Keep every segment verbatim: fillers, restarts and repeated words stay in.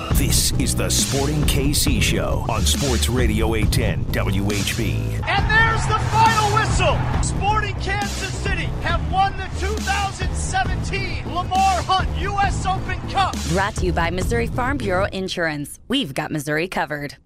This is the Sporting K C Show on Sports Radio eight ten W H B. And there's the final whistle. Sporting Kansas City have won the two thousand seventeen Lamar Hunt U S Open Cup. Brought to you by Missouri Farm Bureau Insurance. We've got Missouri covered.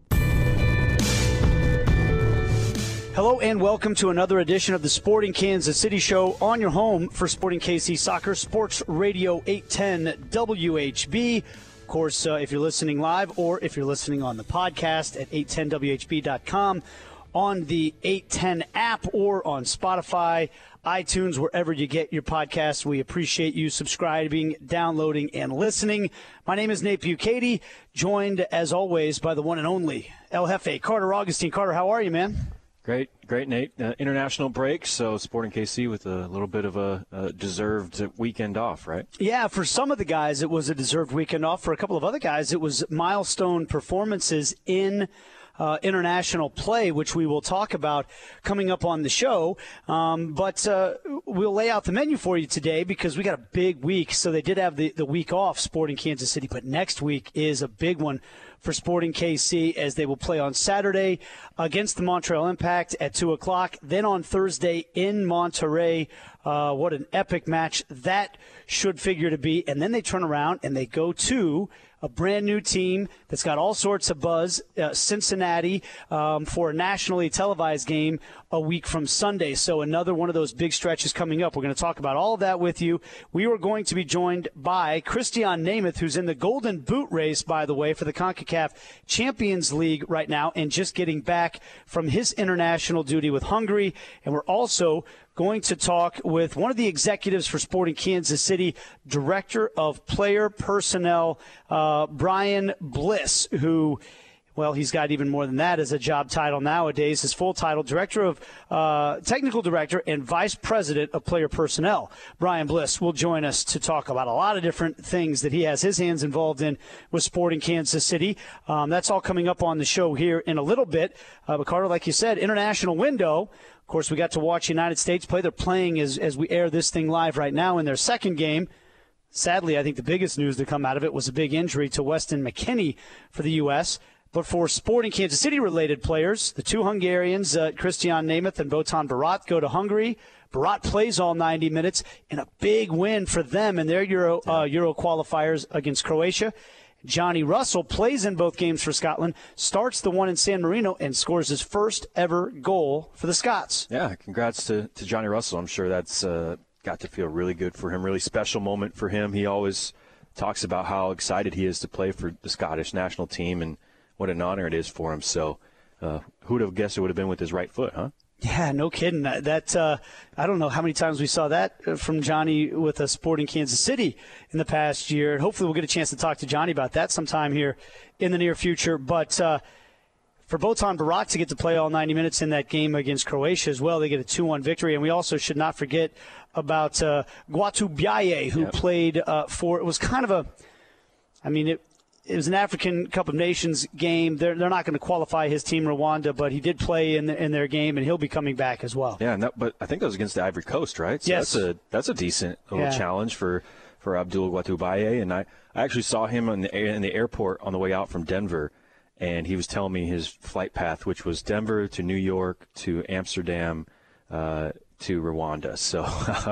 Hello and welcome to another edition of the Sporting Kansas City Show on your home for Sporting K C Soccer, Sports Radio eight ten W H B. Of course, uh, if you're listening live or if you're listening on the podcast at eight ten W H B dot com, on the eight ten app or on Spotify, iTunes, wherever you get your podcasts. We appreciate you subscribing, downloading, and listening. My name is Nate Bucati, joined as always by the one and only El Jefe, Carter Augustine. Carter, how are you, man? Great, great, Nate. Uh, international break, so Sporting K C with a little bit of a, a deserved weekend off, right? Yeah, for some of the guys, it was a deserved weekend off. For a couple of other guys, it was milestone performances in uh, international play, which we will talk about coming up on the show. Um, but uh, we'll lay out the menu for you today because we got a big week. So they did have the, the week off, Sporting Kansas City, but next week is a big one for Sporting K C as they will play on Saturday against the Montreal Impact at two o'clock. Then on Thursday in Monterrey. Uh, what an epic match that should figure to be. And then they turn around and they go to a brand new team that's got all sorts of buzz, uh, Cincinnati, um, for a nationally televised game a week from Sunday. So another one of those big stretches coming up. We're going to talk about all of that with you. We are going to be joined by Christian Nemeth, who's in the Golden Boot race, by the way, for the CONCACAF Champions League right now and just getting back from his international duty with Hungary. And we're also going to talk with one of the executives for Sporting Kansas City, Director of Player Personnel, uh, Brian Bliss, who, well, he's got even more than that as a job title nowadays. His full title, Director of uh, Technical Director and Vice President of Player Personnel. Brian Bliss will join us to talk about a lot of different things that he has his hands involved in with Sporting Kansas City. Um, that's all coming up on the show here in a little bit. Uh, but, Carter, like you said, international window. Of course, we got to watch United States play. They're playing as, as we air this thing live right now in their second game. Sadly, I think the biggest news to come out of it was a big injury to Weston McKennie for the U S But for Sporting Kansas City-related players, the two Hungarians, uh, Christian Nemeth and Botan Barat, go to Hungary. Barat plays all ninety minutes in a big win for them in their Euro, uh, Euro qualifiers against Croatia. Johnny Russell plays in both games for Scotland, starts the one in San Marino, and scores his first ever goal for the Scots. Yeah, congrats to, to Johnny Russell. I'm sure that's uh, got to feel really good for him, really special moment for him. He always talks about how excited he is to play for the Scottish national team and what an honor it is for him. So uh, who would have guessed it would have been with his right foot, huh? Yeah, no kidding. That, that uh, I don't know how many times we saw that from Johnny with a Sporting Kansas City in the past year. Hopefully we'll get a chance to talk to Johnny about that sometime here in the near future. But uh, for Botan Barat to get to play all ninety minutes in that game against Croatia as well, they get a two one victory. And we also should not forget about uh, Guatu Biaye, who yep. played uh, for – it was kind of a – I mean, it, It was an African Cup of Nations game. They're, they're not going to qualify his team, Rwanda, but he did play in, the, in their game, and he'll be coming back as well. Yeah, and that, but I think that was against the Ivory Coast, right? So yes. That's a, that's a decent little yeah. challenge for, for Abdul Guatubaye. And I, I actually saw him in the, in the airport on the way out from Denver, and he was telling me his flight path, which was Denver to New York to Amsterdam uh, to Rwanda. So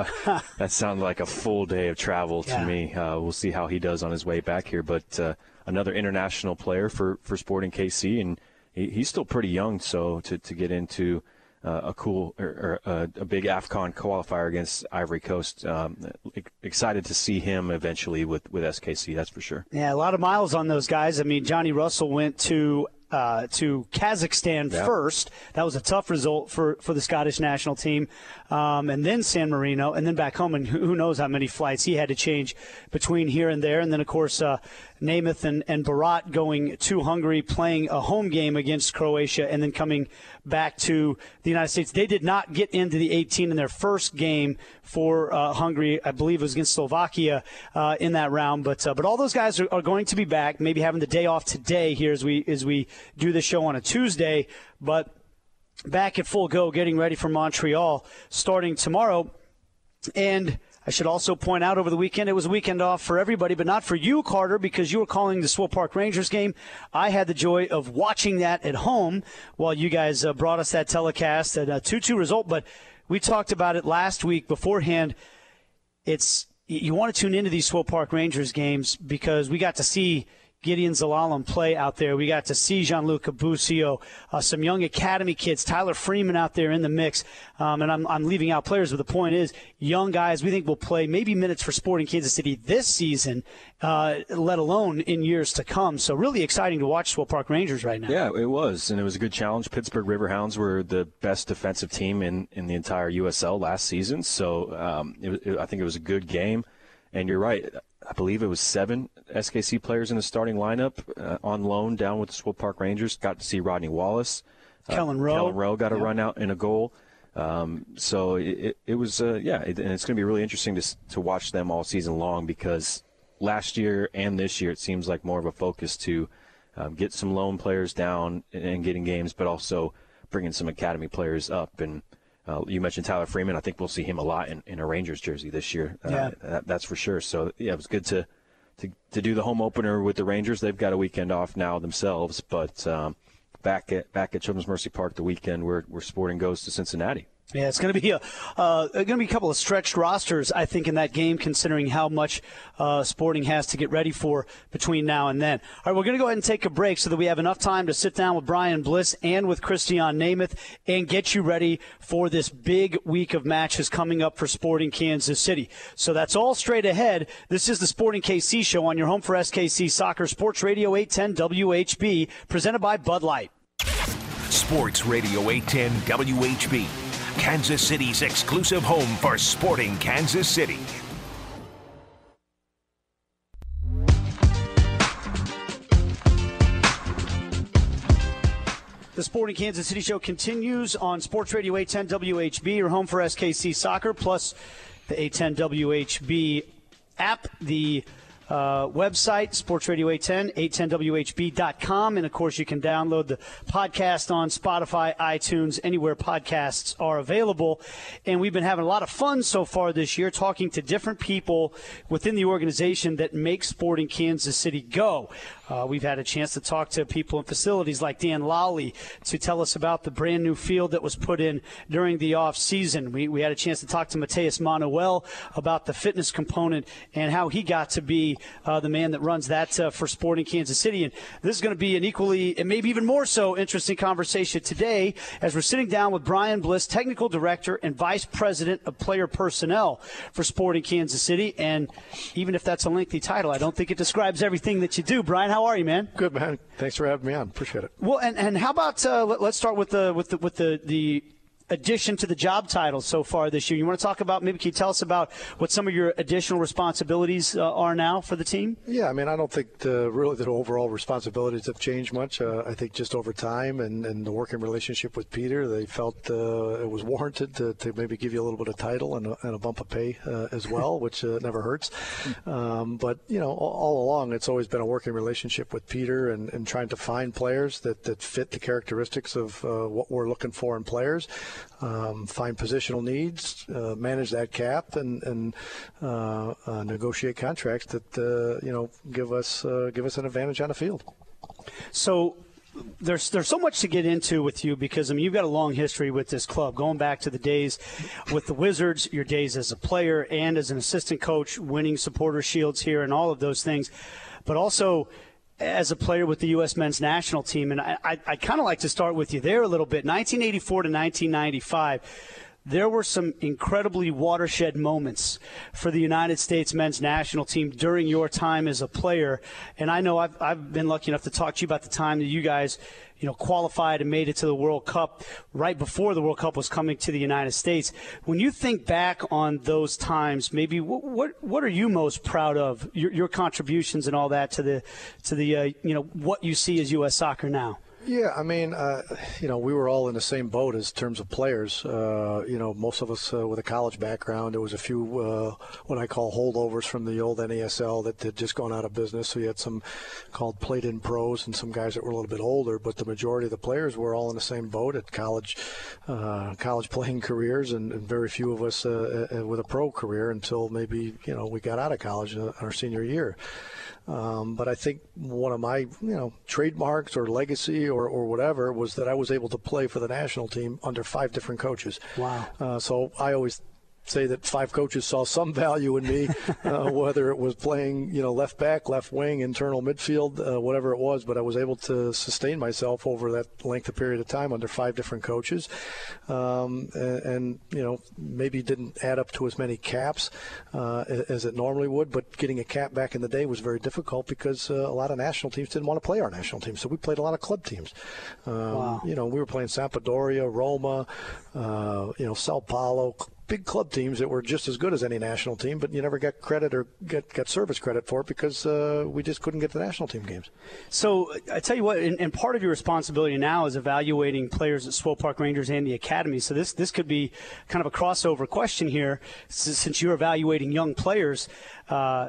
that sounded like a full day of travel to yeah. me. Uh, we'll see how he does on his way back here. But uh, another international player for, for Sporting K C, and he, he's still pretty young, so to, to get into uh, a cool or, or uh, a big AFCON qualifier against Ivory Coast, um, excited to see him eventually with, with S K C, that's for sure. Yeah, a lot of miles on those guys. I mean, Johnny Russell went to Uh, to Kazakhstan yeah. first. That was a tough result for, for the Scottish national team. Um, and then San Marino, and then back home. And who knows how many flights he had to change between here and there. And then, of course, uh, Nemeth and, and Barat going to Hungary, playing a home game against Croatia, and then coming back to the United States. They did not get into the eighteen in their first game for uh, Hungary. I believe it was against Slovakia uh, in that round. But uh, but all those guys are, are going to be back, maybe having the day off today here as we as we do the show on a Tuesday. But back at full go, getting ready for Montreal starting tomorrow. And I should also point out over the weekend, it was a weekend off for everybody, but not for you, Carter, because you were calling the Swope Park Rangers game. I had the joy of watching that at home while you guys uh, brought us that telecast at a two two result. But we talked about it last week beforehand. It's you want to tune into these Swope Park Rangers games because we got to see Gideon Zelalem play out there. We got to see Gianluca Busio, uh, some young academy kids, Tyler Freeman out there in the mix. Um, and I'm, I'm leaving out players, but the point is, young guys we think will play maybe minutes for Sporting Kansas City this season, uh, let alone in years to come. So really exciting to watch Swope Park Rangers right now. Yeah, it was, and it was a good challenge. Pittsburgh Riverhounds were the best defensive team in, in the entire U S L last season, so um, it, it, I think it was a good game. And you're right. I believe it was seven S K C players in the starting lineup uh, on loan down with the Swope Park Rangers. Got to see Rodney Wallace. Uh, Kellen Rowe. Kellen Rowe got a yeah. run out and a goal. Um, so it, it, it was, uh, yeah, it, and it's going to be really interesting to to watch them all season long because last year and this year it seems like more of a focus to um, get some loan players down and, and getting games, but also bringing some academy players up. And Uh, you mentioned Tyler Freeman. I think we'll see him a lot in, in a Rangers jersey this year. Uh, yeah. that, that's for sure. So, yeah, it was good to, to to do the home opener with the Rangers. They've got a weekend off now themselves, but um, back at back at Children's Mercy Park the weekend where, where Sporting goes to Cincinnati. Yeah, it's going to be a uh, going to be a couple of stretched rosters, I think, in that game, considering how much uh, Sporting has to get ready for between now and then. All right, we're going to go ahead and take a break so that we have enough time to sit down with Brian Bliss and with Christian Namath and get you ready for this big week of matches coming up for Sporting Kansas City. So that's all straight ahead. This is the Sporting K C Show on your home for S K C Soccer, Sports Radio eight ten W H B, presented by Bud Light. Sports Radio eight ten W H B. Kansas City's exclusive home for Sporting Kansas City. The Sporting Kansas City Show continues on Sports Radio eight ten W H B, your home for S K C Soccer, plus the eight ten W H B app, the Uh, website, Sports Radio eight ten, eight ten W H B dot com. And, of course, you can download the podcast on Spotify, iTunes, anywhere podcasts are available. And we've been having a lot of fun so far this year talking to different people within the organization that make Sporting Kansas City go. Uh, we've had a chance to talk to people in facilities like Dan Lowley to tell us about the brand new field that was put in during the off season. We, we had a chance to talk to Mateus Manuel about the fitness component and how he got to be uh, the man that runs that uh, for Sporting Kansas City. And this is going to be an equally, and maybe even more so, interesting conversation today as we're sitting down with Brian Bliss, Technical Director and Vice President of Player Personnel for Sporting Kansas City. And even if that's a lengthy title, I don't think it describes everything that you do. Brian, how How are you, man? Good, man. Thanks for having me on. Appreciate it. Well, and, and how about uh, let, let's start with the with the with the, the addition to the job title so far this year. You want to talk about, maybe can you tell us about what some of your additional responsibilities uh, are now for the team? Yeah, I mean, I don't think the, really the overall responsibilities have changed much. Uh, I think just over time and, and the working relationship with Peter, they felt uh, it was warranted to, to maybe give you a little bit of title and a, and a bump of pay uh, as well, which uh, never hurts. Um, but, you know, all, all along it's always been a working relationship with Peter and, and trying to find players that, that fit the characteristics of uh, what we're looking for in players. Um, find positional needs, uh, manage that cap, and, and uh, uh, negotiate contracts that uh, you know give us uh, give us an advantage on the field. So there's there's so much to get into with you because I mean you've got a long history with this club, going back to the days with the Wizards, your days as a player and as an assistant coach, winning supporter shields here, and all of those things, but also as a player with the U S men's national team. And I, I, I kind of like to start with you there a little bit. nineteen eighty-four to nineteen ninety-five, there were some incredibly watershed moments for the United States men's national team during your time as a player. And I know I've, I've been lucky enough to talk to you about the time that you guys, you know, qualified and made it to the World Cup right before the World Cup was coming to the United States. When you think back on those times, maybe what what, what are you most proud of, your, your contributions and all that to the to the uh, you know what you see as U S soccer now? Yeah, I mean, uh, you know, we were all in the same boat as terms of players. Uh, you know, most of us uh, with a college background. There was a few uh, what I call holdovers from the old N A S L that had just gone out of business. So you had some called played-in pros and some guys that were a little bit older. But the majority of the players were all in the same boat at college, uh, college playing careers, and, and very few of us uh, uh, with a pro career until maybe you know we got out of college uh, our senior year. Um, but I think one of my, you know, trademarks or legacy or, or whatever was that I was able to play for the national team under five different coaches. Wow. Uh, so I always say that five coaches saw some value in me, uh, whether it was playing, you know, left back, left wing, internal midfield, uh, whatever it was. But I was able to sustain myself over that length of period of time under five different coaches, um, and, and you know, maybe didn't add up to as many caps uh, as it normally would. But getting a cap back in the day was very difficult because uh, a lot of national teams didn't want to play our national team, so we played a lot of club teams. Um, wow. You know, we were playing Sampdoria, Roma, uh, you know, Sao Paulo. Big club teams that were just as good as any national team, but you never got credit or get, get service credit for it because uh, we just couldn't get the national team games. So I tell you what, and, and part of your responsibility now is evaluating players at Swope Park Rangers and the Academy. So this this could be kind of a crossover question here, since you're evaluating young players. Uh,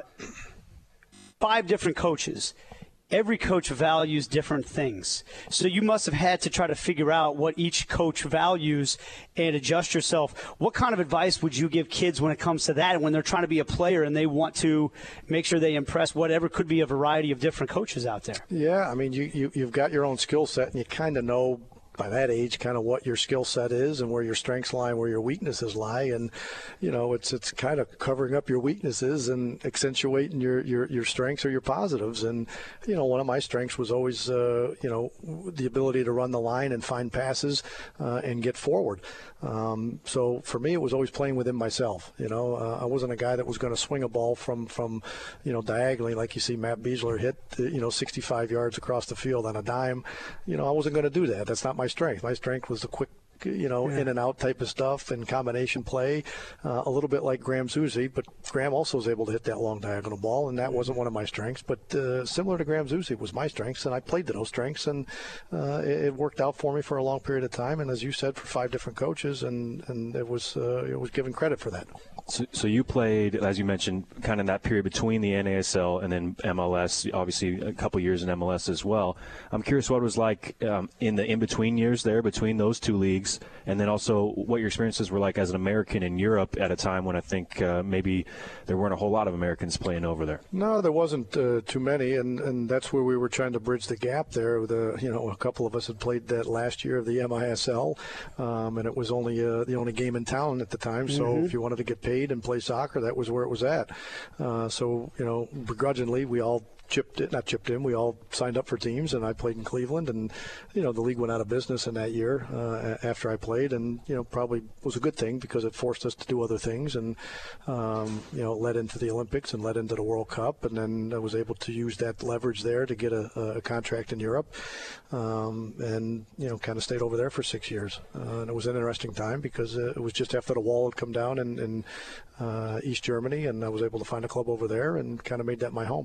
five different coaches. Every coach values different things. So you must have had to try to figure out what each coach values and adjust yourself. What kind of advice would you give kids when it comes to that, and when they're trying to be a player and they want to make sure they impress whatever could be a variety of different coaches out there? Yeah, I mean, you, you, you've got your own skill set, and you kind of know by that age kind of what your skill set is and where your strengths lie and where your weaknesses lie. And, you know, it's it's kind of covering up your weaknesses and accentuating your, your, your strengths or your positives. And, you know, one of my strengths was always, uh, you know, the ability to run the line and find passes uh, and get forward. Um, so for me, it was always playing within myself. You know, uh, I wasn't a guy that was going to swing a ball from, from, you know, diagonally like you see Matt Beasler hit, you know, sixty-five yards across the field on a dime. You know, I wasn't going to do that. That's not my strength. My strength was the quick, you know, yeah. in and out type of stuff and combination play, uh, a little bit like Graham Zusi, but Graham also was able to hit that long diagonal ball, and that wasn't one of my strengths. But uh, similar to Graham Zusi was my strengths, and I played to those strengths, and uh, it, it worked out for me for a long period of time. And as you said, for five different coaches, and and it was uh, it was given credit for that. So, so you played, as you mentioned, kind of in that period between the N A S L and then M L S, obviously a couple years in M L S as well. I'm curious what it was like um, in the in-between years there between those two leagues, and then also what your experiences were like as an American in Europe at a time when I think uh, maybe there weren't a whole lot of Americans playing over there. No, there wasn't uh, too many, and, and that's where we were trying to bridge the gap there. The, you know, a couple of us had played that last year of the M I S L, um, and it was only uh, the only game in town at the time, so mm-hmm. if you wanted to get paid and play soccer, that was where it was at. Uh, so, you know, begrudgingly, we all chipped it, not chipped in, we all signed up for teams, and I played in Cleveland, and, you know, the league went out of business in that year uh, after I played, and, you know, probably was a good thing because it forced us to do other things, and, um, you know, led into the Olympics and led into the World Cup, and then I was able to use that leverage there to get a, a contract in Europe, um, and, you know, kind of stayed over there for six years. Uh, and it was an interesting time because uh, it was just after the wall had come down in, in uh, East Germany, and I was able to find a club over there and kind of made that my home.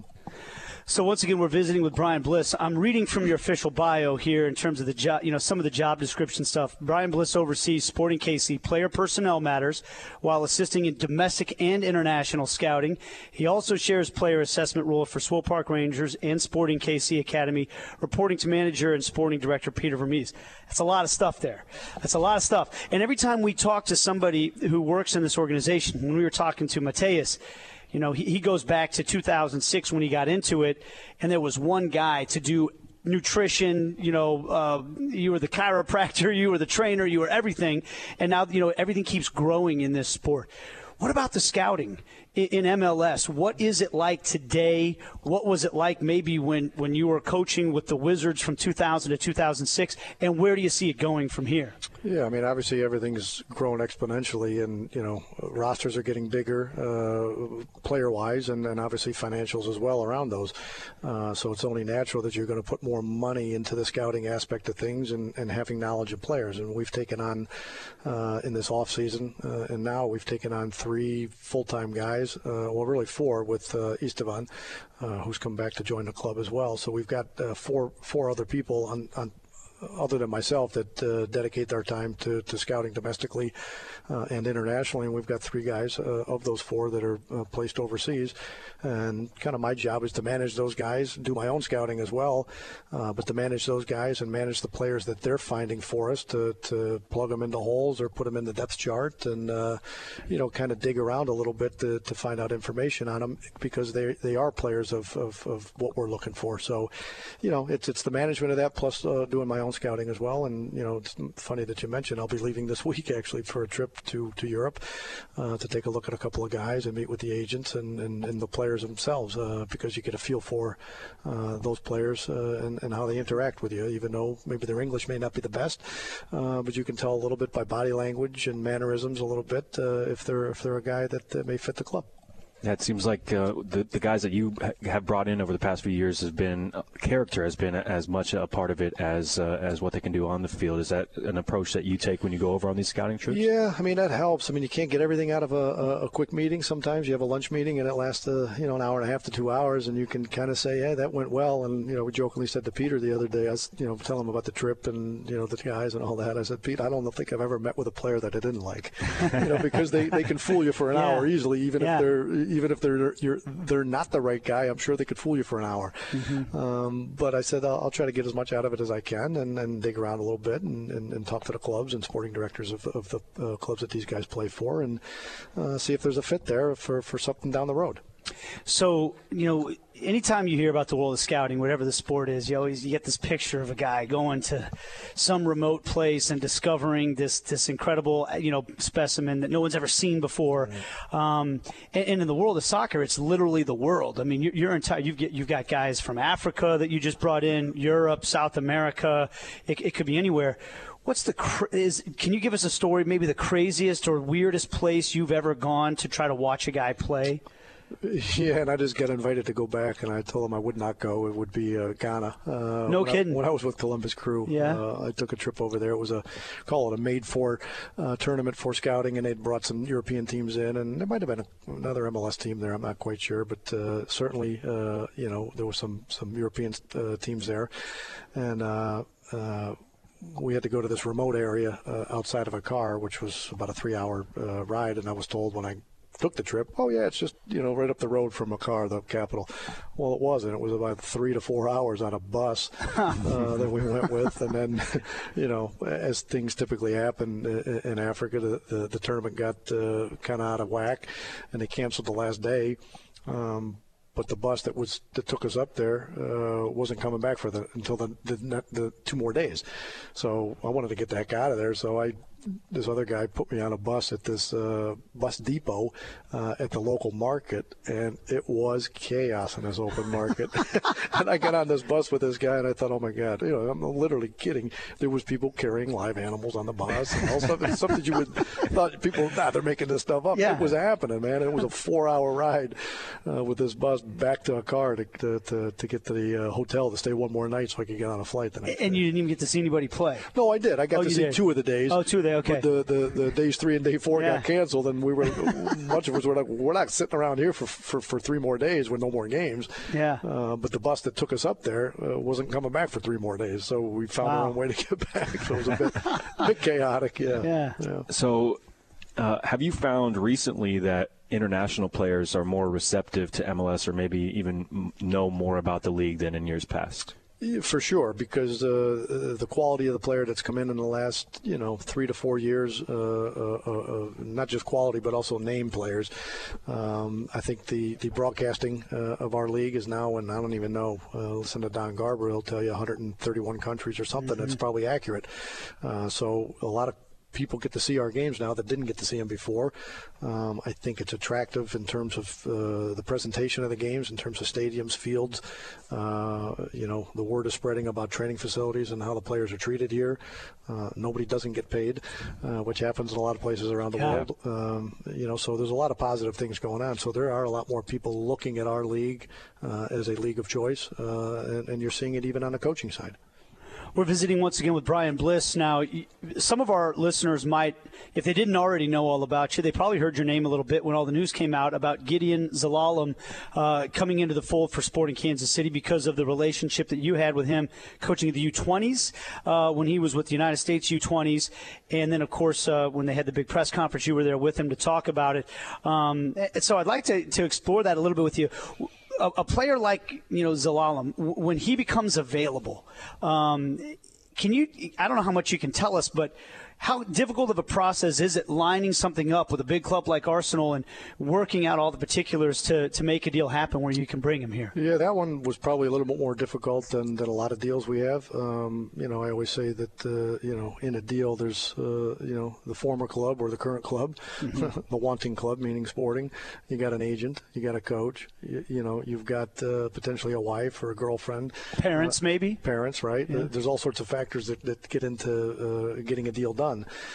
So once again, we're visiting with Brian Bliss. I'm reading from your official bio here in terms of the job, you know, some of the job description stuff. Brian Bliss oversees Sporting K C player personnel matters while assisting in domestic and international scouting. He also shares player assessment role for Swope Park Rangers and Sporting K C Academy, reporting to manager and sporting director Peter Vermees. That's a lot of stuff there. That's a lot of stuff. And every time we talk to somebody who works in this organization, when we were talking to Mateus, you know, he, he goes back to two thousand six when he got into it, and there was one guy to do nutrition, you know, uh, you were the chiropractor, you were the trainer, you were everything, and now, you know, everything keeps growing in this sport. What about the scouting in, in M L S? What is it like today? What was it like maybe when, when you were coaching with the Wizards from two thousand to two thousand six, and where do you see it going from here? Yeah, I mean, obviously everything's grown exponentially, and, you know, rosters are getting bigger uh, player-wise, and, and obviously financials as well around those. Uh, so it's only natural that you're going to put more money into the scouting aspect of things and, and having knowledge of players. And we've taken on, uh, in this offseason, uh, and now we've taken on three full-time guys, uh, well, really four with uh, Istvan, uh, who's come back to join the club as well. So we've got uh, four four other people on, on other than myself, that uh, dedicate their time to, to scouting domestically uh, and internationally. And we've got three guys uh, of those four that are uh, placed overseas. And kind of my job is to manage those guys, do my own scouting as well, uh, but to manage those guys and manage the players that they're finding for us, to, to plug them into holes or put them in the depth chart, and uh, you know, kind of dig around a little bit to, to find out information on them, because they they are players of, of, of what we're looking for. So, you know, it's it's the management of that, plus uh, doing my own scouting as well. And you know, it's funny that you mentioned I'll be leaving this week actually for a trip to to Europe uh, to take a look at a couple of guys and meet with the agents and, and, and the players themselves, uh, because you get a feel for uh, those players uh, and, and how they interact with you, even though maybe their English may not be the best, uh, but you can tell a little bit by body language and mannerisms a little bit uh, if they're if they're a guy that, that may fit the club. Yeah, it seems like uh, the the guys that you have brought in over the past few years has been uh, character has been as much a part of it as uh, as what they can do on the field. Is that an approach that you take when you go over on these scouting trips? Yeah, I mean that helps. I mean you can't get everything out of a, a, a quick meeting. Sometimes you have a lunch meeting and it lasts uh, you know an hour and a half to two hours, and you can kind of say, hey, that went well. And you know we jokingly said to Peter the other day, I was you know telling him about the trip and you know the guys and all that. I said, Pete, I don't think I've ever met with a player that I didn't like, you know, because they, they can fool you for an yeah. hour easily, even yeah. if they're even if they're you're they're not the right guy. I'm sure they could fool you for an hour. Mm-hmm. Um, but I said I'll, I'll try to get as much out of it as I can and, and dig around a little bit and, and, and talk to the clubs and sporting directors of, of the uh, clubs that these guys play for, and uh, see if there's a fit there for, for something down the road. So, you know, anytime you hear about the world of scouting, whatever the sport is, you always you get this picture of a guy going to some remote place and discovering this this incredible, you know, specimen that no one's ever seen before. Mm-hmm. Um, and, and in the world of soccer, it's literally the world. I mean, you're, you're entire. You've get you've got guys from Africa that you just brought in, Europe, South America. It, it could be anywhere. What's the is? Can you give us a story? Maybe the craziest or weirdest place you've ever gone to try to watch a guy play? Yeah, and I just got invited to go back, and I told them I would not go. It would be uh, Ghana. Uh, no when kidding. I, when I was with Columbus Crew, yeah. uh, I took a trip over there. It was a, call it a made-for uh, tournament for scouting, and they'd brought some European teams in, and there might have been a, another M L S team there. I'm not quite sure, but uh, certainly, uh, you know, there were some, some European uh, teams there. And uh, uh, we had to go to this remote area uh, outside of a car, which was about a three-hour uh, ride, and I was told when I took the trip, oh yeah, it's just, you know, right up the road from a car, the capital. Well, it wasn't. It was about three to four hours on a bus uh, that we went with. And then, you know, as things typically happen in Africa, the, the, the tournament got uh, kind of out of whack, and they canceled the last day. Um, but the bus that was that took us up there uh, wasn't coming back for the until the, the the two more days. So I wanted to get the heck out of there. So I this other guy put me on a bus at this uh, bus depot uh, at the local market, and it was chaos in this open market. And I got on this bus with this guy, and I thought, oh my God, you know, I'm literally kidding. There was people carrying live animals on the bus and all stuff. It's something you would thought people, nah, they're making this stuff up. Yeah. It was happening, man. It was a four-hour ride uh, with this bus back to a car to to, to, to get to the uh, hotel to stay one more night so I could get on a flight the next And day. You didn't even get to see anybody play? No, I did. I got oh, to see did. two of the days. Oh, two of the Okay. But the, the, the days three and day four yeah. got canceled, and we were much of us were like, we're not sitting around here for, for, for three more days with no more games. Yeah. Uh, but the bus that took us up there uh, wasn't coming back for three more days, so we found wow. our own way to get back. So it was a bit, a bit chaotic. Yeah. Yeah. yeah. So, uh, have you found recently that international players are more receptive to M L S, or maybe even know more about the league than in years past? For sure, because uh, the quality of the player that's come in in the last, you know, three to four years, uh, uh, uh, not just quality but also name players. Um, I think the, the broadcasting uh, of our league is now, and I don't even know, uh, listen to Don Garber, he'll tell you one hundred thirty-one countries or something. Mm-hmm. That's probably accurate. Uh, so a lot of people get to see our games now that didn't get to see them before. Um, I think it's attractive in terms of uh, the presentation of the games, in terms of stadiums, fields. Uh, you know, the word is spreading about training facilities and how the players are treated here. Uh, nobody doesn't get paid, uh, which happens in a lot of places around the yeah. world. Um, you know, so there's a lot of positive things going on. So there are a lot more people looking at our league uh, as a league of choice, uh, and, and you're seeing it even on the coaching side. We're visiting once again with Brian Bliss. Now, some of our listeners might, if they didn't already know all about you, they probably heard your name a little bit when all the news came out about Gideon Zelalem uh, coming into the fold for Sporting Kansas City because of the relationship that you had with him coaching the U twenties uh, when he was with the United States U twenties. And then, of course, uh, when they had the big press conference, you were there with him to talk about it. Um, so I'd like to, to explore that a little bit with you. A, a player like, you know, Zelalem, when he becomes available, um, can you – I don't know how much you can tell us, but how difficult of a process is it lining something up with a big club like Arsenal and working out all the particulars to, to make a deal happen where you can bring him here? Yeah, that one was probably a little bit more difficult than, than a lot of deals we have. Um, you know, I always say that, uh, you know, in a deal there's, uh, you know, the former club or the current club, mm-hmm. the wanting club, meaning Sporting. You got an agent, you got a coach, you, you know, you've got uh, potentially a wife or a girlfriend. Parents, uh, maybe? Parents, right? Yeah. There's all sorts of factors that, that get into uh, getting a deal done.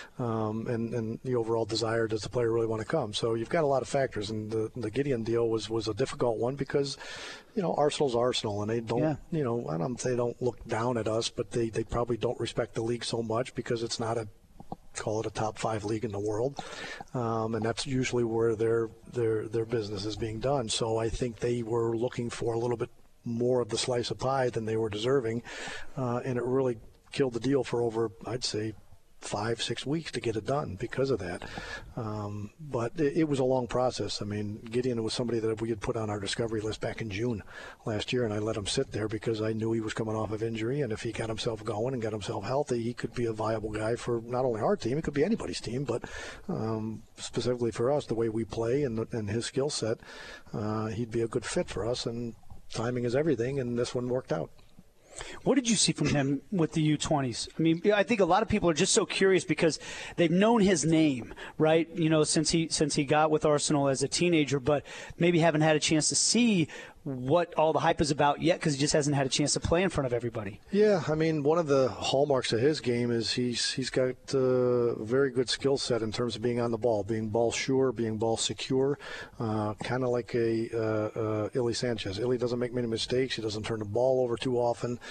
Um, and, and the overall desire, does the player really want to come? So you've got a lot of factors, and the, the Gideon deal was, was a difficult one because, you know, Arsenal's Arsenal, and they don't, yeah. you know, I don't say they don't look down at us, but they, they probably don't respect the league so much because it's not a, call it a top five league in the world, um, and that's usually where their their their business is being done. So I think they were looking for a little bit more of the slice of pie than they were deserving, uh, and it really killed the deal for over, I'd say, five, six weeks to get it done because of that. Um, but it, it was a long process. I mean, Gideon was somebody that we had put on our discovery list back in June last year, and I let him sit there because I knew he was coming off of injury, and if he got himself going and got himself healthy, he could be a viable guy for not only our team, it could be anybody's team, but um, specifically for us, the way we play and, and his skill set, uh, he'd be a good fit for us, and timing is everything, and this one worked out. What did you see from him with the U twenties? I mean, I think a lot of people are just so curious because they've known his name, right? You know, since he since he got with Arsenal as a teenager, but maybe haven't had a chance to see what all the hype is about yet because he just hasn't had a chance to play in front of everybody. Yeah, I mean, one of the hallmarks of his game is he's he's got a very good skill set in terms of being on the ball, being ball sure, being ball secure, uh, kind of like a uh, uh, Illy Sanchez. Illy doesn't make many mistakes. He doesn't turn the ball over too often.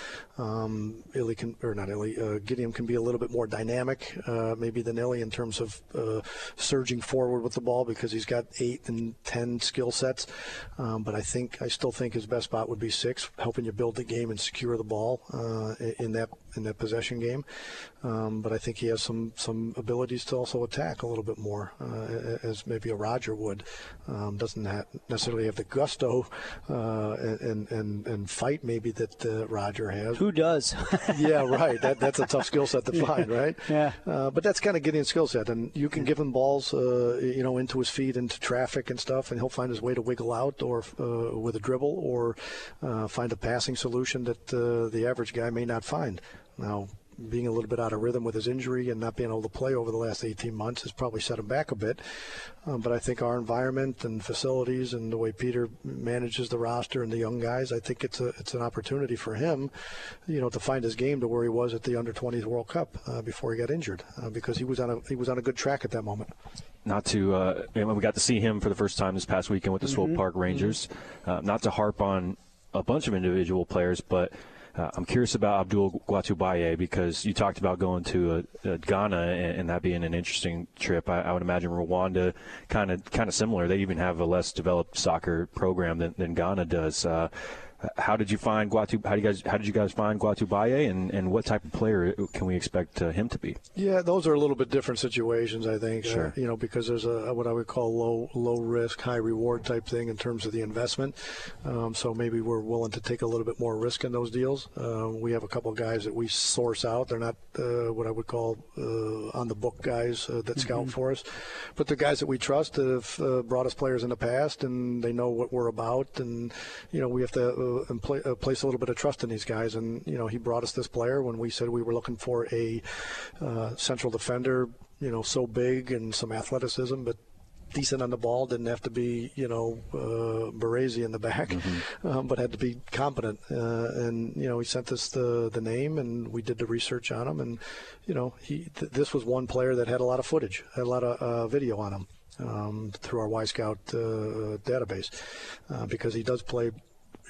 Um, Illy can, or not Illy, uh, Gideon can be a little bit more dynamic, uh, maybe than Illy in terms of uh, surging forward with the ball because he's got eight and ten skill sets. Um, but I think I still think his best spot would be six, helping you build the game and secure the ball uh, in that in that possession game. Um, but I think he has some some abilities to also attack a little bit more, uh, as maybe a Roger would. Um, doesn't have necessarily have the gusto uh, and, and and fight maybe that uh, Roger has. Who does? Yeah, right. That that's a tough skill set to find, right? Yeah. Uh, but that's kind of Gideon's skill set, and you can give him balls, uh, you know, into his feet, into traffic and stuff, and he'll find his way to wiggle out or uh, with a dribble or uh, find a passing solution that uh, the average guy may not find. Now, being a little bit out of rhythm with his injury and not being able to play over the last eighteen months has probably set him back a bit. Um, but I think our environment and facilities and the way Peter manages the roster and the young guys, I think it's a it's an opportunity for him, you know, to find his game to where he was at the under twenties World Cup uh, before he got injured, uh, because he was on a he was on a good track at that moment. Not to, uh, we got to see him for the first time this past weekend with the mm-hmm. Swope Park Rangers. Mm-hmm. Uh, not to harp on a bunch of individual players, but Uh, I'm curious about Abdul Guatubaye because you talked about going to uh, uh, Ghana and, and that being an interesting trip. I, I would imagine Rwanda kind of kind of similar. They even have a less developed soccer program than, than Ghana does. Uh, how did you find Guatu? How do you guys? How did you guys find Guatubaye, and, and what type of player can we expect uh, him to be? Yeah, those are a little bit different situations, I think. Sure. Uh, you know, because there's a what I would call low low risk, high reward type thing in terms of the investment. Um, so maybe we're willing to take a little bit more risk in those deals. Uh, we have a couple of guys that we source out. They're not uh, what I would call uh, on the book guys uh, that scout mm-hmm. for us, but the guys that we trust that have uh, brought us players in the past, and they know what we're about, and you know we have to. Uh, and play, uh, place a little bit of trust in these guys. And, you know, he brought us this player when we said we were looking for a uh, central defender, you know, so big and some athleticism, but decent on the ball, didn't have to be, you know, uh, Baresi in the back, mm-hmm. um, but had to be competent. Uh, and, you know, he sent us the, the name, and we did the research on him. And, you know, he th- this was one player that had a lot of footage, had a lot of uh, video on him um, through our Y Scout uh, database, uh, because he does play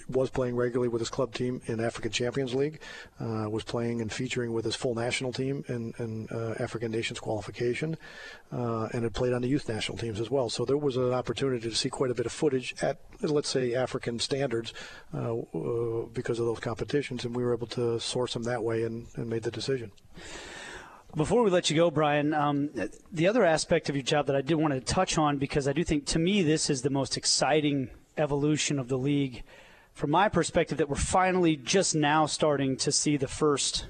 was playing regularly with his club team in African Champions League, uh, was playing and featuring with his full national team in, in uh, African Nations qualification, uh, and had played on the youth national teams as well. So there was an opportunity to see quite a bit of footage at, let's say, African standards uh, uh, because of those competitions, and we were able to source him that way and, and made the decision. Before we let you go, Brian, um, the other aspect of your job that I did want to touch on, because I do think, to me, this is the most exciting evolution of the league, from my perspective, that we're finally just now starting to see the first,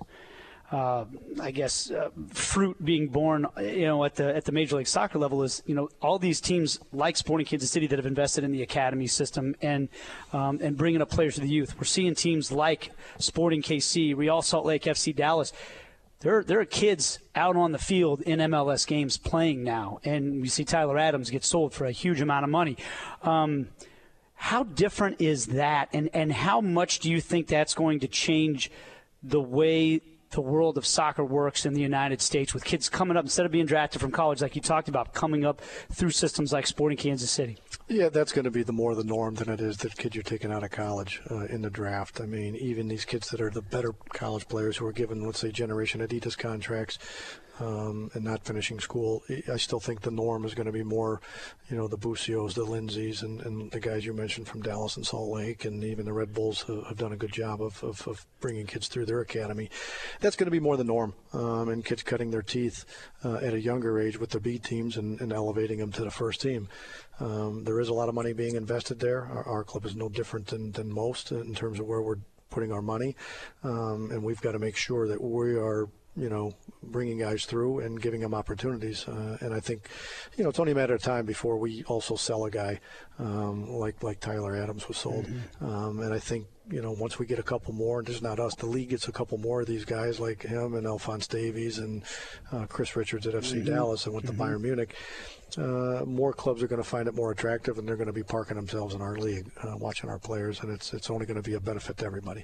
uh, I guess, uh, fruit being born, you know, at the at the Major League Soccer level is, you know, all these teams like Sporting Kansas City that have invested in the academy system and um, and bringing up players to the youth. We're seeing teams like Sporting K C, Real Salt Lake, F C Dallas. There, there are kids out on the field in M L S games playing now, and we see Tyler Adams get sold for a huge amount of money. Um, how different is that, and, and how much do you think that's going to change the way the world of soccer works in the United States, with kids coming up, instead of being drafted from college like you talked about, coming up through systems like Sporting Kansas City? Yeah, that's going to be the more the norm than it is the kids you're taking out of college uh, in the draft. I mean, even these kids that are the better college players who are given, let's say, Generation Adidas contracts um, and not finishing school, I still think the norm is going to be more, you know, the Busios, the Lindsays, and, and the guys you mentioned from Dallas and Salt Lake, and even the Red Bulls have, have done a good job of, of, of bringing kids through their academy. That's going to be more the norm, um, and kids cutting their teeth uh, at a younger age with their B teams and, and elevating them to the first team. Um, there is a lot of money being invested there. Our, our club is no different than, than most in terms of where we're putting our money, um, and we've got to make sure that we are, you know, bringing guys through and giving them opportunities. Uh, and I think, you know, it's only a matter of time before we also sell a guy um, like like Tyler Adams was sold. Mm-hmm. Um, and I think, you know, once we get a couple more, and just not us, the league gets a couple more of these guys like him and Alphonse Davies and uh, Chris Richards at F C mm-hmm. Dallas and went to mm-hmm. Bayern Munich. Uh, more clubs are going to find it more attractive, and they're going to be parking themselves in our league, uh, watching our players, and it's it's only going to be a benefit to everybody.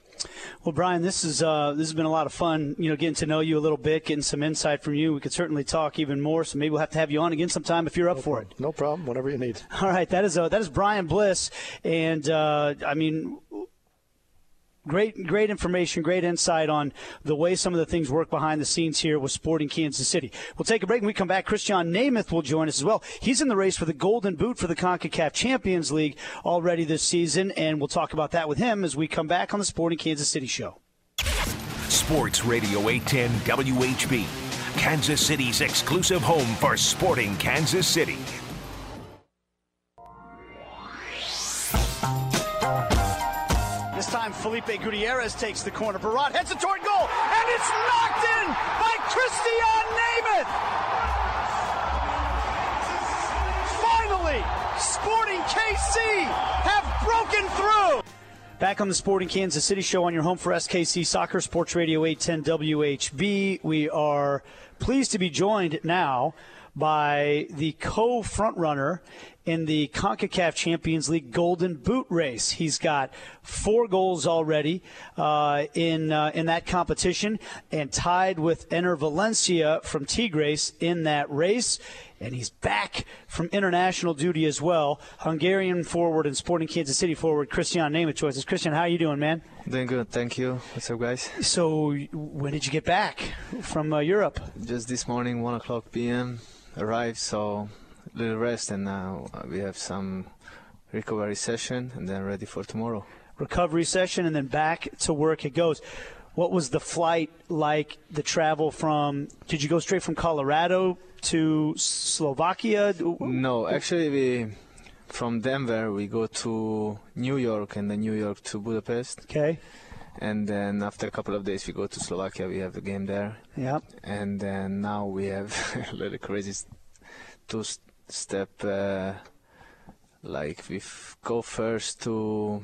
Well, Brian, this is uh, this has been a lot of fun, you know, getting to know you a little bit, getting some insight from you. We could certainly talk even more, so maybe we'll have to have you on again sometime if you're up no for problem. it. No problem, whatever you need. All right, that is uh, that is Brian Bliss, and uh, I mean, great great information, great insight on the way some of the things work behind the scenes here with Sporting Kansas City. We'll take a break. When we come back, Christian Namath will join us as well. He's in the race for the Golden Boot for the CONCACAF Champions League already this season, and we'll talk about that with him as we come back on the Sporting Kansas City Show. Sports Radio eight ten W H B, Kansas City's exclusive home for Sporting Kansas City. This time, Felipe Gutierrez takes the corner. Barat heads it toward goal, and it's knocked in by Christian Namath. Finally, Sporting K C have broken through. Back on the Sporting Kansas City Show on your home for S K C Soccer, Sports Radio eight ten W H B. We are pleased to be joined now by the co-frontrunner in the CONCACAF Champions League Golden Boot race. He's got four goals already uh, in uh, in that competition, and tied with Ener Valencia from Tigres in that race. And he's back from international duty as well. Hungarian forward and Sporting Kansas City forward Christian Namath joins us. Christian, how are you doing, man? Doing good, thank you. What's up, guys? So when did you get back from uh, Europe? Just this morning, one o'clock p m arrived, so a little rest, and now we have some recovery session, and then ready for tomorrow. Recovery session, and then back to work it goes. What was the flight like, the travel from, did you go straight from Colorado to Slovakia? No, actually, we from Denver, we go to New York, and then New York to Budapest. Okay. And then after a couple of days, we go to Slovakia. We have a game there. Yep. And then now we have a little crazy two-step, uh, like we f- go first to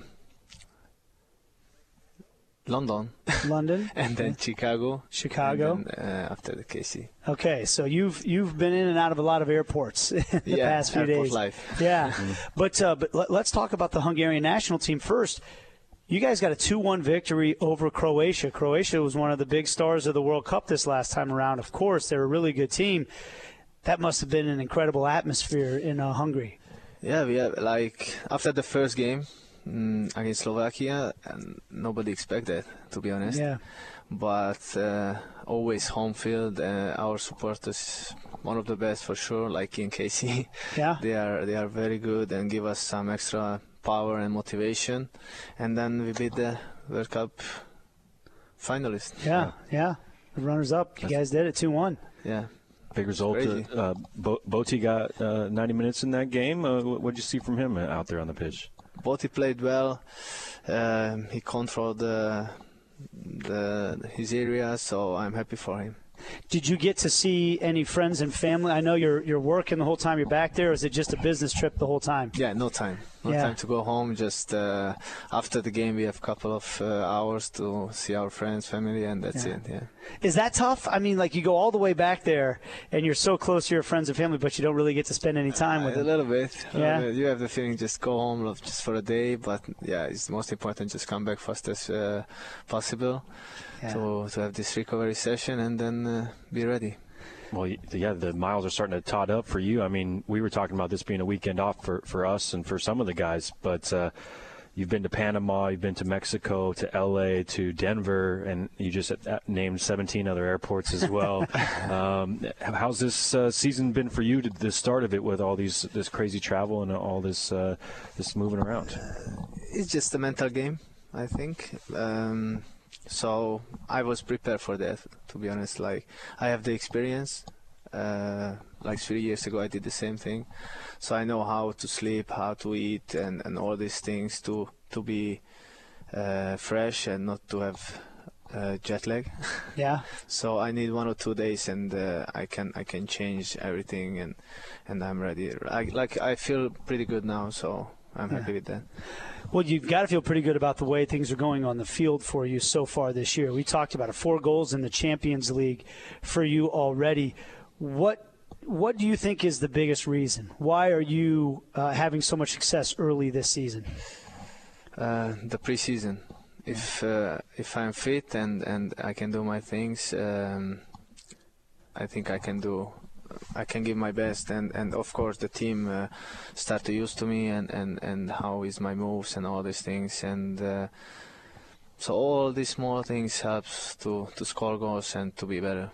London. London. And then okay. Chicago. Chicago. And then, uh, after the K C. Okay, so you've you've been in and out of a lot of airports in the yeah, past few airport days. life. Yeah, but uh, but let, let's talk about the Hungarian national team first. You guys got a two one victory over Croatia. Croatia was one of the big stars of the World Cup this last time around. Of course, they're a really good team. That must have been an incredible atmosphere in uh, Hungary. Yeah, we have, like after the first game, mm, against Slovakia, and nobody expected, to be honest. Yeah. But uh, always home field. Uh, our supporters, one of the best for sure. Like in K C, yeah, they are they are very good and give us some extra power and motivation. And then we beat the World Cup finalists. Yeah, yeah, the runners up. You guys did it two one. Yeah. Big result. Uh, Bo- Boti got uh, ninety minutes in that game. Uh, what did you see from him out there on the pitch? Boti played well. Um, he controlled the, the his area, so I'm happy for him. Did you get to see any friends and family? I know you're you're working the whole time you're back there. Or is it just a business trip the whole time? Yeah, no time. No yeah. time to go home. Just uh, after the game, we have a couple of uh, hours to see our friends, family, and that's yeah. it. Yeah. Is that tough? I mean, like you go all the way back there, and you're so close to your friends and family, but you don't really get to spend any time with uh, them. A little bit. A yeah. Little bit. You have the feeling just go home just for a day, but yeah, it's most important just come back fast as uh, possible yeah. to to have this recovery session and then uh, be ready. Well, yeah, the miles are starting to tot up for you. I mean, we were talking about this being a weekend off for, for us and for some of the guys, but uh, you've been to Panama, you've been to Mexico, to L A, to Denver, and you just named seventeen other airports as well. um, how's this uh, season been for you, to the start of it, with all these this crazy travel and all this uh, this moving around? It's just a mental game, I think. Um, So I was prepared for that, to be honest. Like, I have the experience. Uh, like three years ago, I did the same thing. So I know how to sleep, how to eat, and, and all these things to to be uh, fresh and not to have uh, jet lag. Yeah. So I need one or two days, and uh, I can I can change everything, and and I'm ready. I, like I feel pretty good now, so I'm happy yeah. with that. Well, you've got to feel pretty good about the way things are going on the field for you so far this year. We talked about it, four goals in the Champions League for you already. What what do you think is the biggest reason? Why are you uh, having so much success early this season? Uh, the preseason. If uh, if I'm fit and, and I can do my things, um, I think I can do. I can give my best, and, and of course the team uh, start to used to me and, and, and how is my moves and all these things, and uh, so all these small things helps to, to score goals and to be better.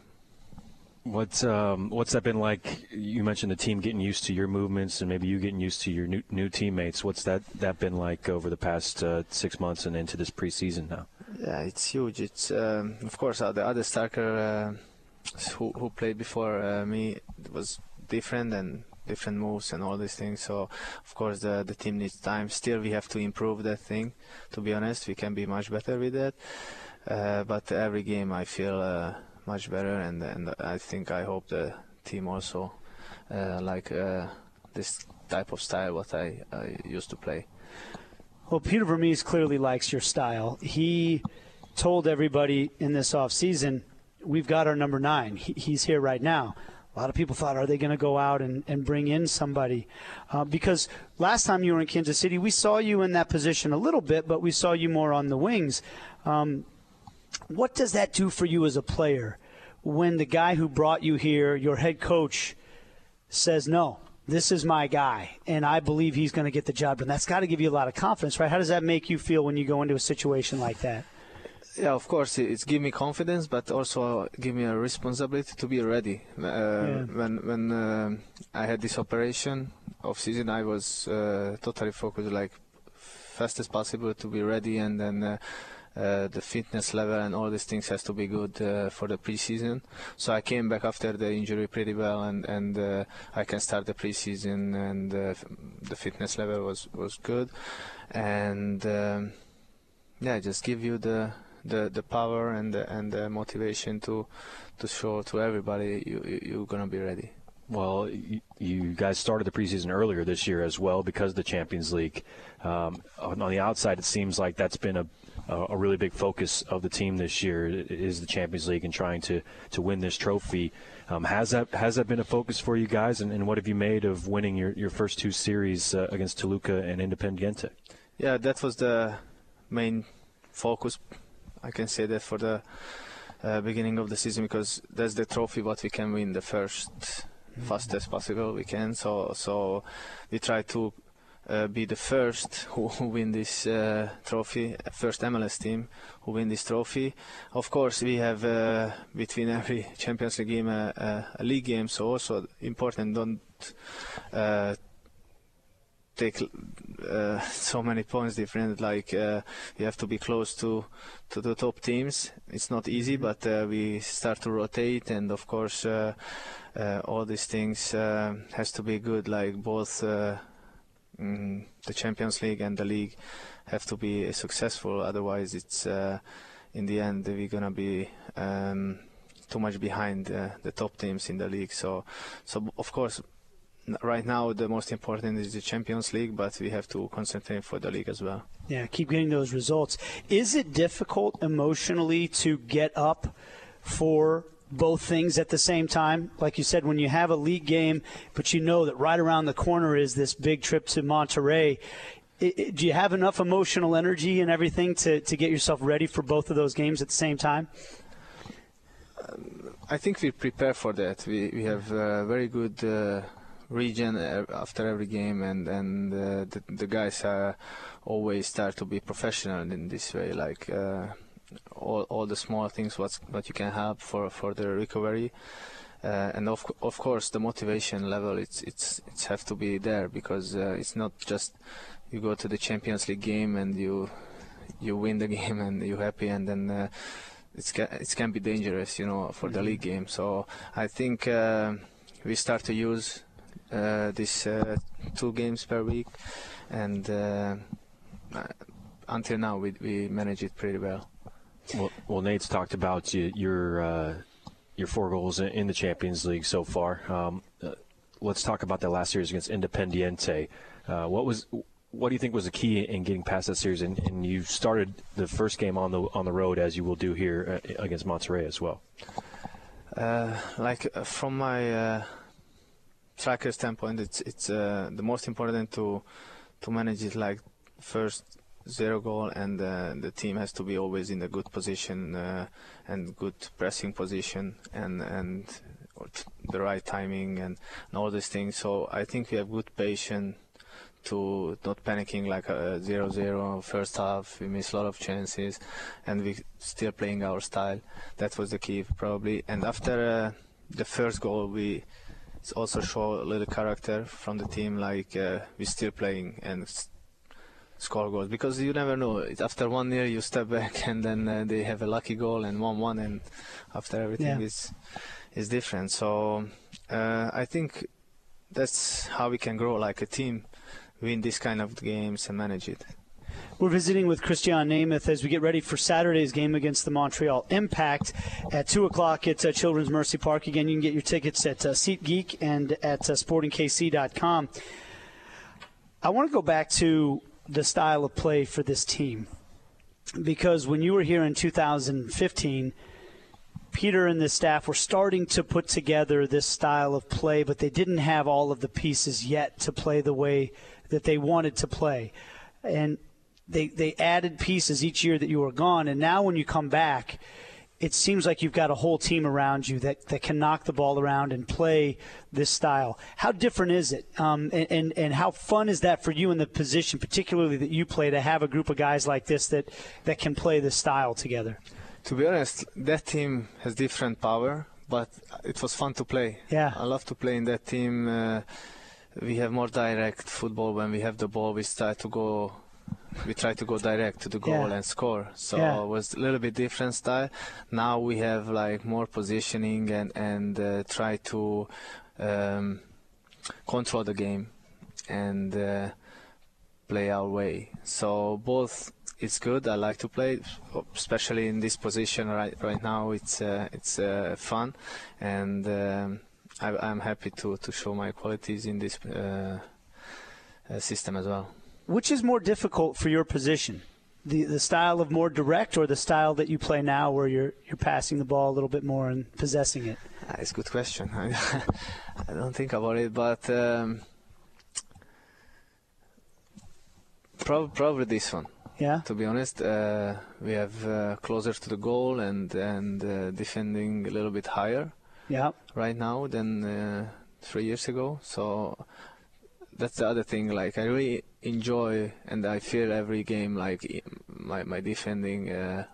What's um, what's that been like? You mentioned the team getting used to your movements and maybe you getting used to your new new teammates. What's that that been like over the past uh, six months and into this preseason now? Yeah, it's huge. It's um, of course uh, the other striker. Uh, Who, who played before uh, me was different and different moves and all these things. So of course the the team needs time. Still we have to improve that thing. To be honest, we can be much better with that. Uh, but every game I feel uh, much better, and and I think I hope the team also uh, like uh, this type of style what I, I used to play. Well, Peter Vermes clearly likes your style. He told everybody in this off season, we've got our number nine. He, he's here right now. A lot of people thought, are they going to go out and, and bring in somebody? Uh, because last time you were in Kansas City, we saw you in that position a little bit, but we saw you more on the wings. Um, what does that do for you as a player when the guy who brought you here, your head coach, says, no, this is my guy, and I believe he's going to get the job done? That's got to give you a lot of confidence, right? How does that make you feel when you go into a situation like that? Yeah, of course, it's give me confidence, but also give me a responsibility to be ready. Uh, yeah. When when uh, I had this operation off season, I was uh, totally focused, like fast as possible to be ready, and then uh, uh, the fitness level and all these things has to be good uh, for the preseason. So I came back after the injury pretty well, and and uh, I can start the preseason, and uh, the fitness level was was good, and um, yeah, just give you the. The, the power and the, and the motivation to to show to everybody you, you you're gonna be ready. Well, you, you guys started the preseason earlier this year as well because of the Champions League. Um, on, on the outside, it seems like that's been a a really big focus of the team this year is the Champions League and trying to, to win this trophy. Um, has that has that been a focus for you guys, and, and what have you made of winning your, your first two series uh, against Toluca and Independiente? Yeah, that was the main focus. I can say that for the uh, beginning of the season, because that's the trophy what we can win the first mm-hmm. fastest possible we can. So so we try to uh, be the first who, who win this uh, trophy, first M L S team who win this trophy. Of course, we have uh, between every Champions League game a, a, a league game, so also important. Don't uh, take uh, so many points different. Like uh, you have to be close to to the top teams. It's not easy, but uh, we start to rotate, and of course, uh, uh, all these things uh, has to be good. Like both. Uh, Mm, the Champions League and the league have to be successful, otherwise it's uh, in the end we're gonna be um, too much behind uh, the top teams in the league. So, so of course, right now the most important is the Champions League, but we have to concentrate for the league as well. Yeah, keep getting those results. Is it difficult emotionally to get up for both things at the same time? Like you said, when you have a league game, but you know that right around the corner is this big trip to Monterrey, it, it, do you have enough emotional energy and everything to, to get yourself ready for both of those games at the same time? Um, I think we prepare for that. We, we have a very good uh, region after every game, and, and uh, the, the guys uh, always start to be professional in this way, like uh, all all the small things what what you can have for for the recovery, uh, and of of course the motivation level it's it's it's have to be there, because uh, it's not just you go to the Champions League game and you you win the game and you're happy, and then uh, it's ca it can be dangerous, you know, for mm-hmm. the league game. So I think uh, we start to use uh, these uh, two games per week, and uh, until now we we manage it pretty well. Well, well, Nate's talked about you, your uh, your four goals in, in the Champions League so far. Um, uh, let's talk about that last series against Independiente. Uh, what was what do you think was the key in getting past that series? And, and you started the first game on the on the road, as you will do here uh, against Monterrey as well. Uh, like uh, from my uh, striker standpoint, it's it's uh, the most important to to manage it like first. Zero goal, and uh, the team has to be always in a good position uh, and good pressing position, and and the right timing and, and all these things. So I think we have good patience to not panicking like a zero zero first half. We miss a lot of chances, and we still playing our style. That was the key probably. And after uh, the first goal, we also show a little character from the team, like uh, we still playing and score goals, because you never know. It's after one year you step back and then uh, they have a lucky goal and one one, and after everything yeah. is is different. So uh, I think that's how we can grow like a team, win this kind of games and manage it. We're visiting with Christian Nemeth as we get ready for Saturday's game against the Montreal Impact at two o'clock at uh, Children's Mercy Park. Again, you can get your tickets at uh, SeatGeek and at uh, sporting k c dot com. I want to go back to the style of play for this team, because when you were here in two thousand fifteen, Peter and the staff were starting to put together this style of play, but they didn't have all of the pieces yet to play the way that they wanted to play. And they they added pieces each year that you were gone, and now when you come back, it seems like you've got a whole team around you that, that can knock the ball around and play this style. How different is it? Um, and, and, and how fun is that for you in the position, particularly that you play, to have a group of guys like this that, that can play this style together? To be honest, that team has different power, but it was fun to play. Yeah. I love to play in that team. Uh, we have more direct football. When we have the ball, we start to go we try to go direct to the goal yeah. and score. So yeah. it was a little bit different style. Now we have like more positioning and and uh, try to um, control the game and uh, play our way. So both it's good. I like to play, especially in this position right right now. It's uh, it's uh, fun, and um, I, I'm happy to to show my qualities in this uh, uh, system as well. Which is more difficult for your position, the the style of more direct, or the style that you play now, where you're you're passing the ball a little bit more and possessing it? Uh, it's a good question. I don't think about it, but um, prob probably this one. Yeah. To be honest, uh, we have uh, closer to the goal and and uh, defending a little bit higher. Yeah. Right now than uh, three years ago, so that's the other thing. Like I really enjoy, and I feel every game like my my defending uh,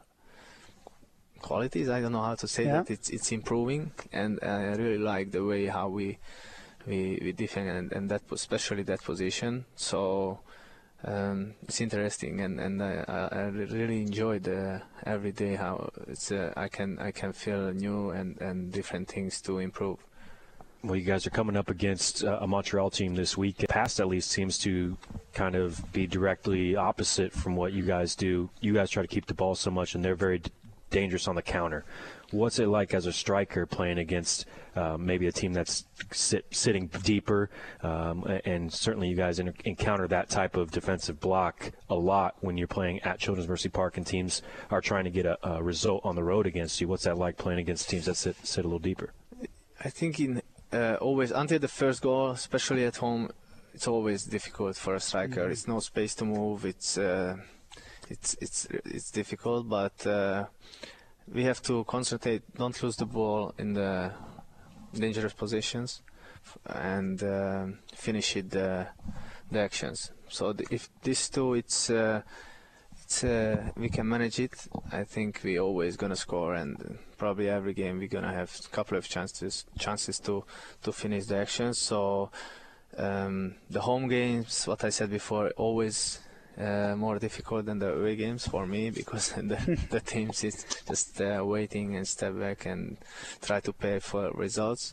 qualities. I don't know how to say yeah. that. It's it's improving, and I really like the way how we we, we defend, and, and that especially that position. So. Um, it's interesting, and and I, I really enjoyed uh, every day how it's uh, I can I can feel new and, and different things to improve. Well, you guys are coming up against uh, a Montreal team this week. The past, at least, seems to kind of be directly opposite from what you guys do. You guys try to keep the ball so much, and they're very d- dangerous on the counter. What's it like as a striker playing against uh, maybe a team that's sit, sitting deeper? Um, and certainly you guys in, encounter that type of defensive block a lot when you're playing at Children's Mercy Park and teams are trying to get a, a result on the road against you. What's that like playing against teams that sit, sit a little deeper? I think in uh, always until the first goal, especially at home, it's always difficult for a striker. Mm-hmm. It's no space to move. It's uh, it's it's it's difficult, but. Uh, We have to concentrate, don't lose the ball in the dangerous positions, and uh, finish it the, the actions. So the, if these two, it's uh, it's uh, we can manage it. I think we always gonna score, and probably every game we're gonna have a couple of chances chances to to finish the actions. So um, the home games, what I said before, always. Uh, more difficult than the away games for me, because the, the teams is just uh, waiting and step back and try to pay for results.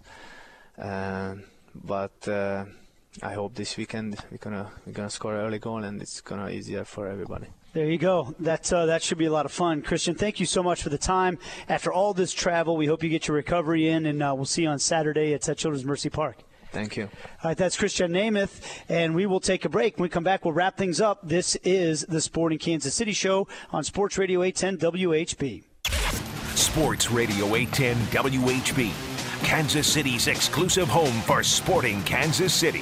Uh, but uh, I hope this weekend we're gonna we're gonna score an early goal, and it's gonna easier for everybody. There you go. That uh, that should be a lot of fun. Christian, thank you so much for the time. After all this travel, we hope you get your recovery in, and uh, we'll see you on Saturday at Children's Mercy Park. Thank you. All right, that's Christian Namath, and we will take a break. When we come back, we'll wrap things up. This is the Sporting Kansas City Show on Sports Radio eight ten W H B. Sports Radio eight ten W H B, Kansas City's exclusive home for Sporting Kansas City.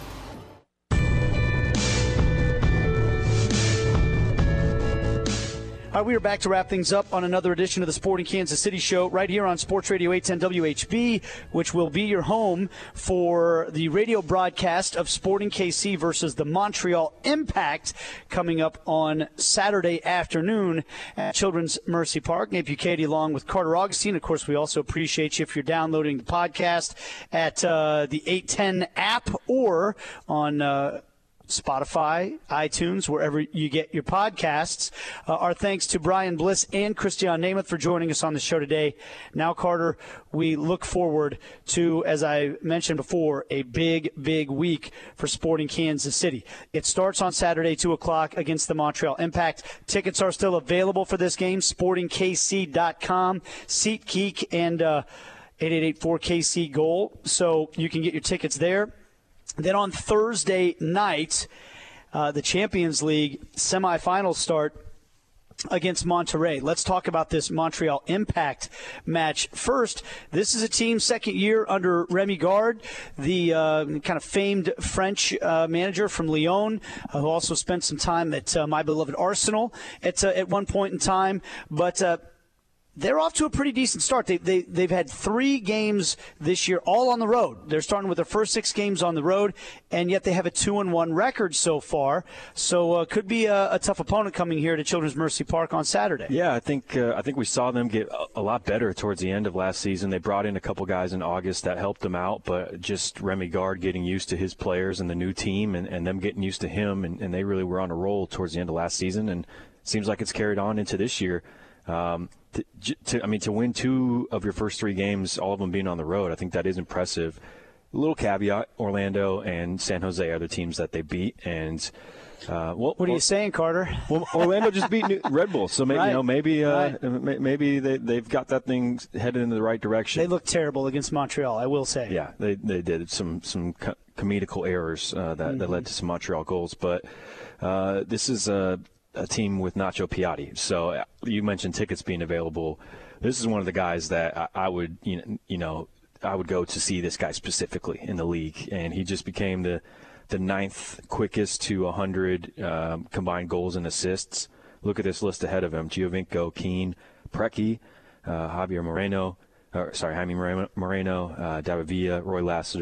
All right, we are back to wrap things up on another edition of the Sporting Kansas City Show right here on Sports Radio eight ten W H B, which will be your home for the radio broadcast of Sporting K C versus the Montreal Impact coming up on Saturday afternoon at Children's Mercy Park. Nate Bukaty along with Carter Augustine. Of course, we also appreciate you if you're downloading the podcast at uh, the eight ten app or on uh, Spotify, iTunes, wherever you get your podcasts. Uh, our thanks to Brian Bliss and Christian Namath for joining us on the show today. Now, Carter, we look forward to, as I mentioned before, a big, big week for Sporting Kansas City. It starts on Saturday, two o'clock against the Montreal Impact. Tickets are still available for this game, sporting k c dot com, SeatGeek, and uh, eight eight eight four K C goal. So you can get your tickets there. Then on Thursday night, uh, the Champions League semifinals start against Monterrey. Let's talk about this Montreal Impact match. First, this is a team second year under Rémi Garde, the uh, kind of famed French uh, manager from Lyon, uh, who also spent some time at uh, my beloved Arsenal at, uh, at one point in time. But uh, they're off to a pretty decent start. They, they, they've had three games this year, all on the road. They're starting with their first six games on the road, and yet they have a two and one record so far. So uh, could be a, a tough opponent coming here to Children's Mercy Park on Saturday. Yeah, I think uh, I think we saw them get a, a lot better towards the end of last season. They brought in a couple guys in August that helped them out, but just Rémi Garde getting used to his players and the new team, and, and them getting used to him, and, and they really were on a roll towards the end of last season, and it seems like it's carried on into this year. Um, to, to, I mean, to win two of your first three games, all of them being on the road, I think that is impressive. A little caveat, Orlando and San Jose are the teams that they beat. And uh, well, what are or, you saying, Carter? Well, Orlando just beat New, Red Bull, so maybe, right. you know, maybe uh, right. maybe they, they've got that thing headed in the right direction. They looked terrible against Montreal, I will say. Yeah, they they did some some co- comedical errors uh, that, mm-hmm. that led to some Montreal goals. But uh, this is a a team with Nacho Piatti. So you mentioned tickets being available. This is one of the guys that I, I would, you know, you know, I would go to see this guy specifically in the league. And he just became the, the ninth quickest to one hundred um, combined goals and assists. Look at this list ahead of him. Giovinco, Keane, Preki, uh, Javier Moreno, or sorry, Jaime Moreno, uh, David Villa, Roy Lassiter,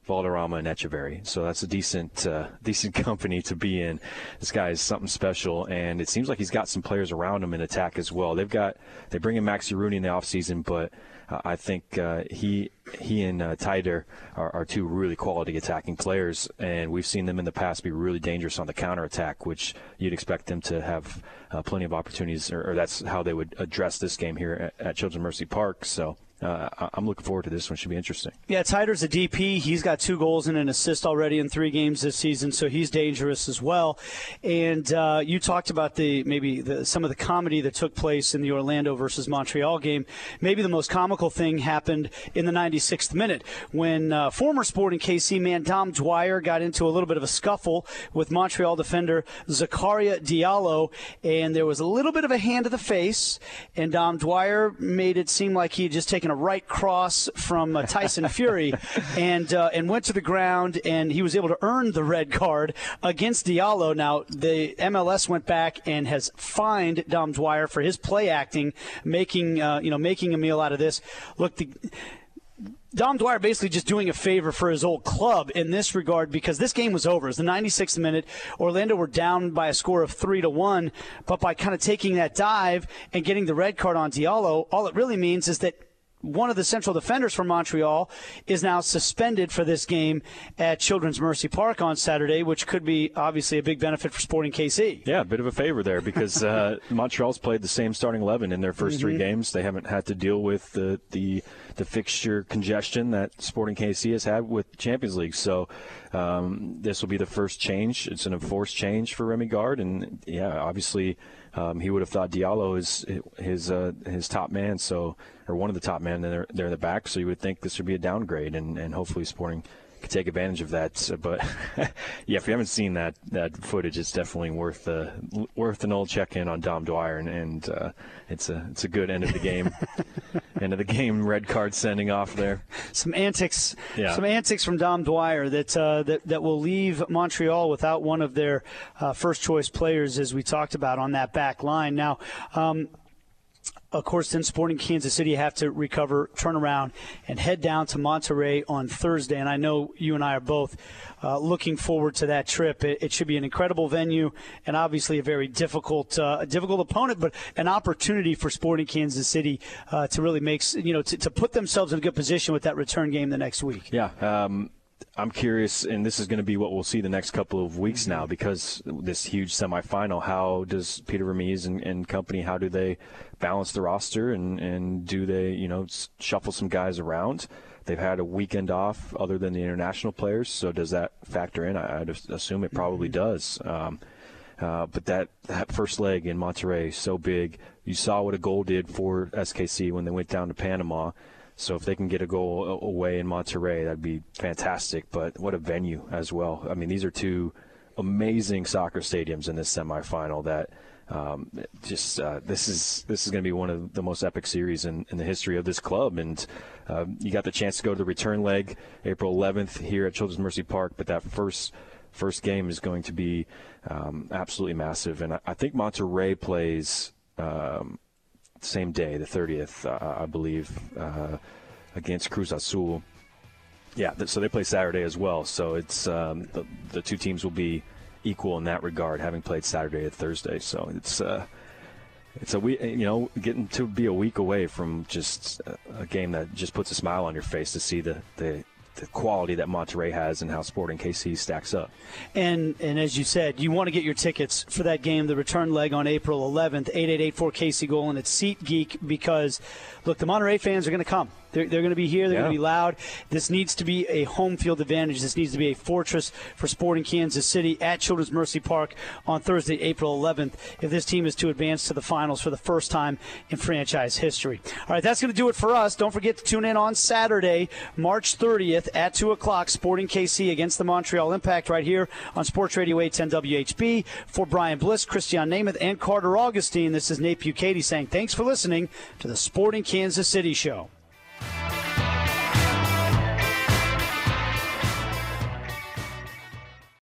Valderrama, and Echeverry. So that's a decent uh, decent company to be in. This guy is something special, and it seems like he's got some players around him in attack as well. They've got they bring in Maxi Rooney in the offseason, but uh, I think uh, he he and uh, Tyder are, are two really quality attacking players, and we've seen them in the past be really dangerous on the counterattack, which you'd expect them to have uh, plenty of opportunities, or, or that's how they would address this game here at, at Children's Mercy Park. So Uh, I'm looking forward to this one. Should be interesting. Yeah, Tyder's a D P. He's got two goals and an assist already in three games this season, so he's dangerous as well. And uh, you talked about the maybe the, some of the comedy that took place in the Orlando versus Montreal game. Maybe the most comical thing happened in the ninety-sixth minute when uh, former Sporting K C man Dom Dwyer got into a little bit of a scuffle with Montreal defender Zakaria Diallo, and there was a little bit of a hand to the face, and Dom Dwyer made it seem like he had just taken a right cross from uh, Tyson Fury and uh, and went to the ground, and he was able to earn the red card against Diallo. Now, the M L S went back and has fined Dom Dwyer for his play acting, making uh, you know making a meal out of this. Look, the Dom Dwyer basically just doing a favor for his old club in this regard, because this game was over. It was the ninety-sixth minute. Orlando were down by a score of three to one, but by kind of taking that dive and getting the red card on Diallo, all it really means is that one of the central defenders from Montreal is now suspended for this game at Children's Mercy Park on Saturday, which could be obviously a big benefit for Sporting K C. Yeah, a bit of a favor there because uh, Montreal's played the same starting eleven in their first mm-hmm. three games. They haven't had to deal with the, the the fixture congestion that Sporting K C has had with the Champions League. So um, this will be the first change. It's an enforced change for Remy Gard, and yeah, obviously um, he would have thought Diallo is his uh, his top man. So. Or one of the top men, they're, they're in the back, so you would think this would be a downgrade, and, and hopefully Sporting could take advantage of that. So, but, yeah, if you haven't seen that, that footage, it's definitely worth uh, worth an old check-in on Dom Dwyer, and, and uh, it's a it's a good end of the game. End of the game, red card sending off there. Some antics, yeah. some antics from Dom Dwyer that uh, that that will leave Montreal without one of their uh, first-choice players, as we talked about on that back line. Now, um, of course, then Sporting Kansas City have to recover, turn around, and head down to Monterrey on Thursday. And I know you and I are both uh, looking forward to that trip. It, it should be an incredible venue and obviously a very difficult, uh, a difficult opponent, but an opportunity for Sporting Kansas City uh, to really make, you know, to, to put themselves in a good position with that return game the next week. Yeah. Um I'm curious, and this is going to be what we'll see the next couple of weeks now, because this huge semifinal, how does Peter Vermes and, and company, how do they balance the roster, and, and do they, you know, shuffle some guys around? They've had a weekend off other than the international players, so does that factor in? I, I'd assume it probably does. Um, uh, but that, that first leg in Monterrey, so big. You saw what a goal did for S K C when they went down to Panama. So if they can get a goal away in Monterrey, that'd be fantastic. But what a venue as well. I mean, these are two amazing soccer stadiums in this semifinal that um, just uh, this is this is going to be one of the most epic series in, in the history of this club. And uh, you got the chance to go to the return leg April eleventh here at Children's Mercy Park. But that first first game is going to be um, absolutely massive. And I, I think Monterrey plays um, – same day, the thirtieth, uh, I believe, uh, against Cruz Azul. Yeah, th- so they play Saturday as well. So it's um, the, the two teams will be equal in that regard, having played Saturday and Thursday. So it's uh, it's a week, you know, getting to be a week away from just a, a game that just puts a smile on your face to see the the. the quality that Monterrey has and how Sporting K C stacks up. And and as you said, you want to get your tickets for that game, the return leg on April eleventh, eight eight eight four K C Goal, and it's SeatGeek, because, look, the Monterrey fans are going to come. They're, they're going to be here. They're yeah. going to be loud. This needs to be a home field advantage. This needs to be a fortress for Sporting Kansas City at Children's Mercy Park on Thursday, April eleventh, if this team is to advance to the finals for the first time in franchise history. All right, that's going to do it for us. Don't forget to tune in on Saturday, March thirtieth at two o'clock, Sporting K C against the Montreal Impact right here on Sports Radio eight ten W H B. For Brian Bliss, Christian Namath, and Carter Augustine, this is Nate Bukaty saying thanks for listening to the Sporting Kansas City Show.